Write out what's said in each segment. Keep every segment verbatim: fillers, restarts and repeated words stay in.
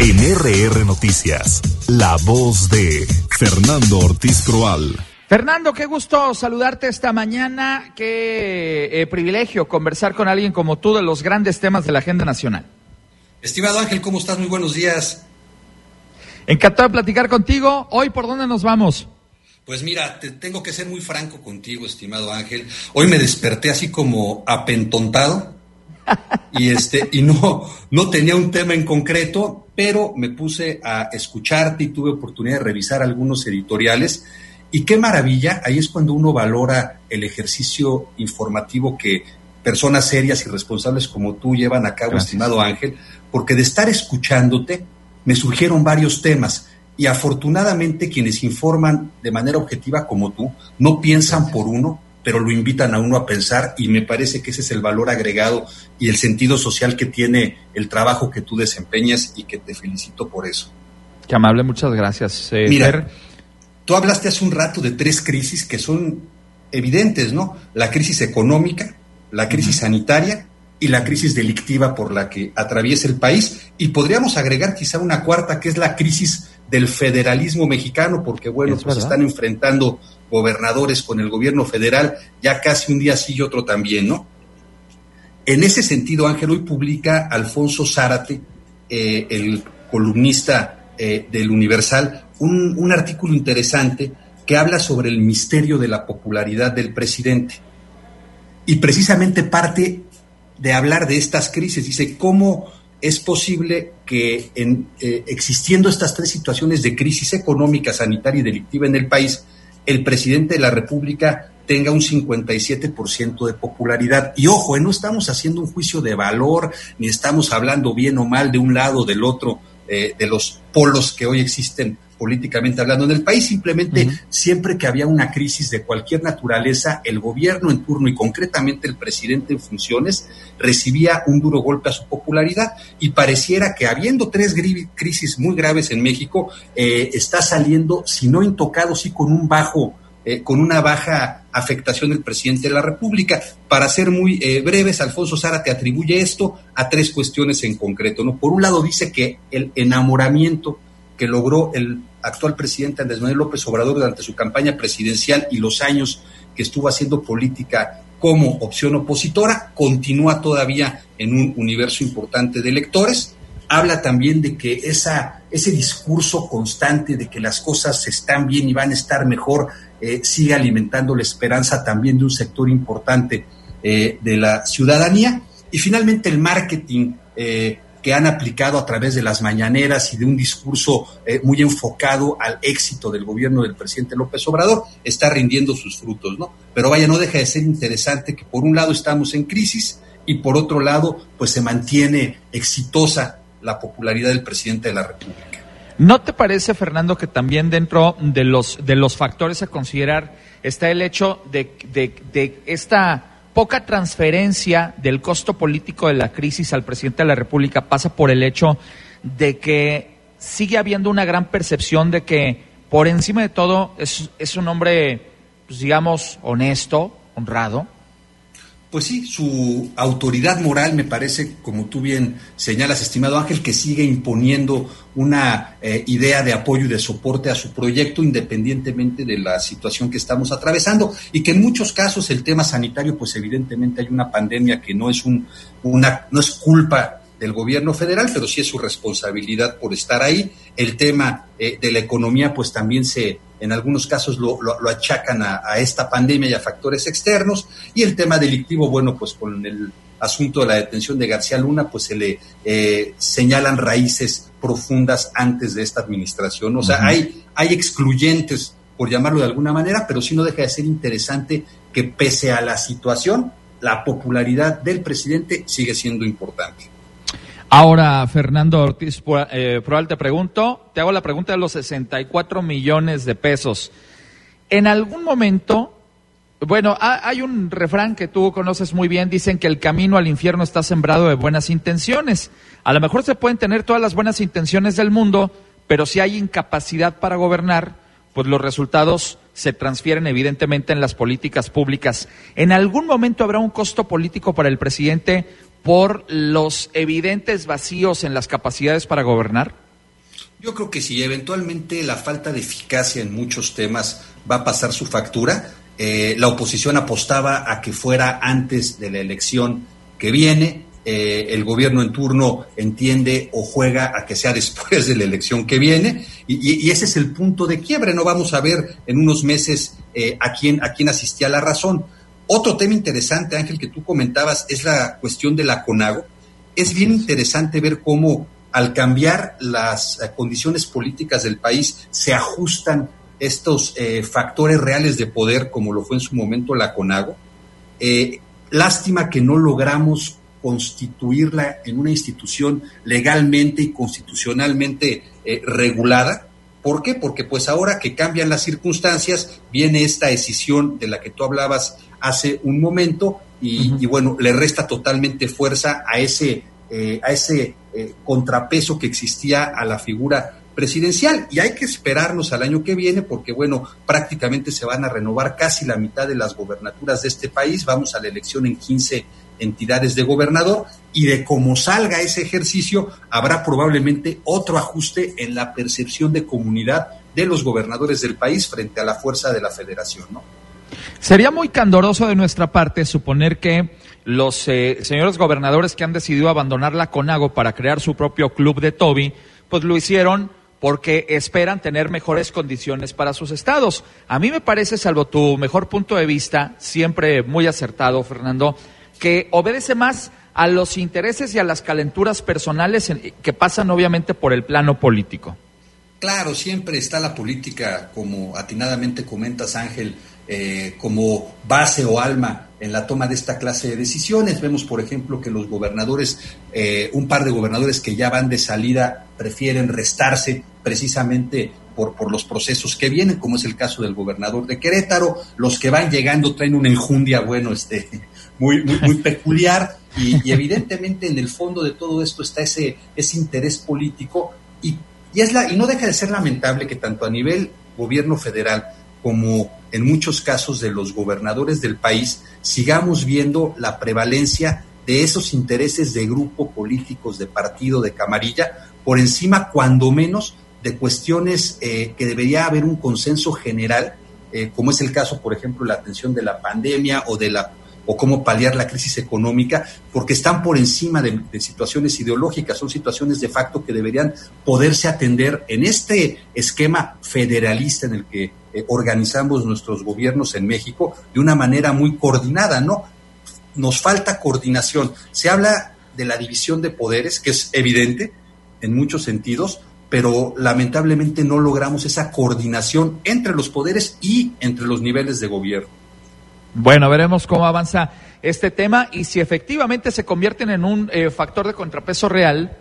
En R R Noticias, la voz de Fernando Ortiz Proal. Fernando, qué gusto saludarte esta mañana, qué eh, privilegio conversar con alguien como tú de los grandes temas de la agenda nacional. Estimado Ángel, ¿cómo estás? Muy buenos días. Encantado de platicar contigo. Hoy, ¿por dónde nos vamos? Pues mira, te tengo que ser muy franco contigo, estimado Ángel. Hoy me desperté así como apentontado y este y no, no tenía un tema en concreto, pero me puse a escucharte y tuve oportunidad de revisar algunos editoriales. Y qué maravilla, ahí es cuando uno valora el ejercicio informativo que personas serias y responsables como tú llevan a cabo, Gracias. Estimado Ángel, porque de estar escuchándote me surgieron varios temas y afortunadamente quienes informan de manera objetiva como tú no piensan Gracias. Por uno, pero lo invitan a uno a pensar y me parece que ese es el valor agregado y el sentido social que tiene el trabajo que tú desempeñas y que te felicito por eso. Qué amable, muchas gracias. Eh, Mira, Fer... Tú hablaste hace un rato de tres crisis que son evidentes, ¿no? La crisis económica, la crisis uh-huh. sanitaria y la crisis delictiva por la que atraviesa el país. Y podríamos agregar quizá una cuarta, que es la crisis del federalismo mexicano, porque, bueno, pues verdad. Están enfrentando gobernadores con el gobierno federal, ya casi un día sí y otro también, ¿no? En ese sentido, Ángel, hoy publica Alfonso Zárate, eh, el columnista eh, del Universal, Un, un artículo interesante que habla sobre el misterio de la popularidad del presidente. Y precisamente parte de hablar de estas crisis. Dice, ¿cómo es posible que en, eh, existiendo estas tres situaciones de crisis económica, sanitaria y delictiva en el país, el presidente de la República tenga un cincuenta y siete por ciento de popularidad? Y ojo, eh, no estamos haciendo un juicio de valor, ni estamos hablando bien o mal de un lado o del otro, eh, de los polos que hoy existen políticamente hablando en el país. Simplemente uh-huh. siempre que había una crisis de cualquier naturaleza, el gobierno en turno y concretamente el presidente en funciones recibía un duro golpe a su popularidad y pareciera que habiendo tres gri- crisis muy graves en México, eh, está saliendo, si no intocado, sí con un bajo, eh, con una baja afectación del presidente de la República. Para ser muy eh, breves, Alfonso Zárate atribuye esto a tres cuestiones en concreto, ¿no? Por un lado dice que el enamoramiento que logró el actual presidente Andrés Manuel López Obrador durante su campaña presidencial y los años que estuvo haciendo política como opción opositora, continúa todavía en un universo importante de electores. Habla también de que esa, ese discurso constante de que las cosas están bien y van a estar mejor, eh, sigue alimentando la esperanza también de un sector importante eh, de la ciudadanía. Y finalmente el marketing eh, que han aplicado a través de las mañaneras y de un discurso eh, muy enfocado al éxito del gobierno del presidente López Obrador, está rindiendo sus frutos, ¿no? Pero vaya, no deja de ser interesante que por un lado estamos en crisis y por otro lado, pues se mantiene exitosa la popularidad del presidente de la República. ¿No te parece, Fernando, que también dentro de los de los factores a considerar está el hecho de, de, de esta poca transferencia del costo político de la crisis al presidente de la República pasa por el hecho de que sigue habiendo una gran percepción de que por encima de todo es, es un hombre, pues digamos, honesto, honrado? Pues sí, su autoridad moral me parece, como tú bien señalas, estimado Ángel, que sigue imponiendo una eh, idea de apoyo y de soporte a su proyecto independientemente de la situación que estamos atravesando y que en muchos casos el tema sanitario, pues evidentemente hay una pandemia que no es un una no es culpa del gobierno federal, pero sí es su responsabilidad por estar ahí. El tema eh, de la economía, pues también se, en algunos casos lo, lo, lo achacan a, a esta pandemia y a factores externos. Y el tema delictivo, bueno, pues con el asunto de la detención de García Luna, pues se le eh, señalan raíces profundas antes de esta administración. O sea, uh-huh. hay, hay excluyentes, por llamarlo de alguna manera, pero sí no deja de ser interesante que pese a la situación, la popularidad del presidente sigue siendo importante. Ahora, Fernando Ortiz eh, Proal, te pregunto, te hago la pregunta de los sesenta y cuatro millones de pesos. En algún momento, bueno, ha, hay un refrán que tú conoces muy bien, dicen que el camino al infierno está sembrado de buenas intenciones. A lo mejor se pueden tener todas las buenas intenciones del mundo, pero si hay incapacidad para gobernar, pues los resultados se transfieren evidentemente en las políticas públicas. ¿En algún momento habrá un costo político para el presidente por los evidentes vacíos en las capacidades para gobernar? Yo creo que sí, eventualmente la falta de eficacia en muchos temas va a pasar su factura. Eh, la oposición apostaba a que fuera antes de la elección que viene. Eh, el gobierno en turno entiende o juega a que sea después de la elección que viene, y, y, y ese es el punto de quiebre. No vamos a ver en unos meses eh, a quién a quién asistía la razón. Otro tema interesante, Ángel, que tú comentabas, es la cuestión de la CONAGO. Es bien interesante ver cómo al cambiar las eh, condiciones políticas del país se ajustan estos eh, factores reales de poder, como lo fue en su momento la CONAGO. Eh, lástima que no logramos constituirla en una institución legalmente y constitucionalmente eh, regulada. ¿Por qué? Porque pues ahora que cambian las circunstancias, viene esta decisión de la que tú hablabas hace un momento y, uh-huh. y bueno, le resta totalmente fuerza a ese, eh, a ese eh, contrapeso que existía a la figura presidencial, y hay que esperarnos al año que viene porque bueno, prácticamente se van a renovar casi la mitad de las gobernaturas de este país. Vamos a la elección en quince entidades de gobernador, y de cómo salga ese ejercicio habrá probablemente otro ajuste en la percepción de comunidad de los gobernadores del país frente a la fuerza de la federación, ¿no? Sería muy candoroso de nuestra parte suponer que los eh, señores gobernadores que han decidido abandonar la CONAGO para crear su propio club de Toby, pues lo hicieron porque esperan tener mejores condiciones para sus estados. A mí me parece, salvo tu mejor punto de vista, siempre muy acertado, Fernando, que obedece más a los intereses y a las calenturas personales en, que pasan obviamente por el plano político. Claro, siempre está la política, como atinadamente comentas, Ángel, eh, como base o alma en la toma de esta clase de decisiones. Vemos, por ejemplo, que los gobernadores, eh, un par de gobernadores que ya van de salida, prefieren restarse precisamente por, por los procesos que vienen, como es el caso del gobernador de Querétaro. Los que van llegando traen una enjundia, bueno, este, muy, muy, muy peculiar, y, y evidentemente en el fondo de todo esto está ese, ese interés político, y, y, es la, y no deja de ser lamentable que tanto a nivel gobierno federal como en muchos casos de los gobernadores del país, sigamos viendo la prevalencia de esos intereses de grupo políticos, de partido, de camarilla, por encima, cuando menos, de cuestiones eh, que debería haber un consenso general, eh, como es el caso, por ejemplo, la atención de la pandemia o de la o cómo paliar la crisis económica, porque están por encima de, de situaciones ideológicas. Son situaciones de facto que deberían poderse atender en este esquema federalista en el que eh, organizamos nuestros gobiernos en México de una manera muy coordinada, ¿no? Nos falta coordinación. Se habla de la división de poderes, que es evidente en muchos sentidos, pero lamentablemente no logramos esa coordinación entre los poderes y entre los niveles de gobierno. Bueno, veremos cómo avanza este tema y si efectivamente se convierten en un eh, factor de contrapeso real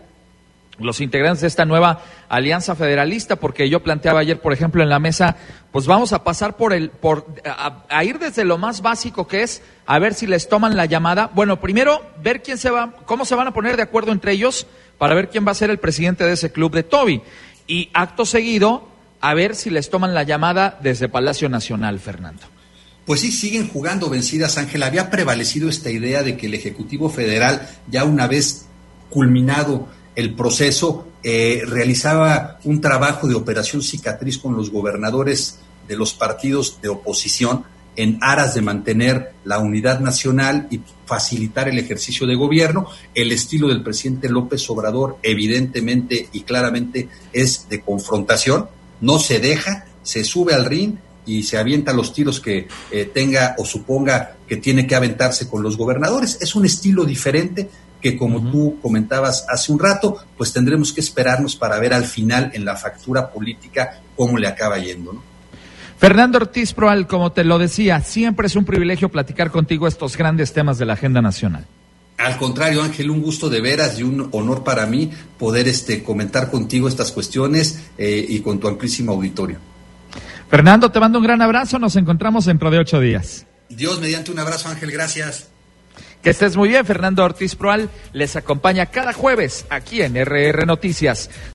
los integrantes de esta nueva alianza federalista, porque yo planteaba ayer, por ejemplo, en la mesa, pues vamos a pasar por el, por a, a ir desde lo más básico, que es a ver si les toman la llamada. Bueno, primero ver quién se va, cómo se van a poner de acuerdo entre ellos para ver quién va a ser el presidente de ese club de Toby, y acto seguido a ver si les toman la llamada desde Palacio Nacional, Fernando. Pues sí, siguen jugando vencidas, Ángel. Había prevalecido esta idea de que el Ejecutivo Federal, ya una vez culminado el proceso, eh, realizaba un trabajo de operación cicatriz con los gobernadores de los partidos de oposición en aras de mantener la unidad nacional y facilitar el ejercicio de gobierno. El estilo del presidente López Obrador, evidentemente y claramente, es de confrontación. No se deja, se sube al ring y se avienta los tiros que eh, tenga o suponga que tiene que aventarse con los gobernadores. Es un estilo diferente que, como uh-huh. tú comentabas hace un rato, pues tendremos que esperarnos para ver al final en la factura política cómo le acaba yendo, ¿no? Fernando Ortiz Proal, como te lo decía, siempre es un privilegio platicar contigo estos grandes temas de la agenda nacional. Al contrario, Ángel, un gusto de veras y un honor para mí poder este, comentar contigo estas cuestiones eh, y con tu amplísimo auditorio. Fernando, te mando un gran abrazo, nos encontramos dentro de ocho días. Dios mediante, un abrazo, Ángel, gracias. Que estés muy bien. Fernando Ortiz Proal les acompaña cada jueves aquí en R R Noticias.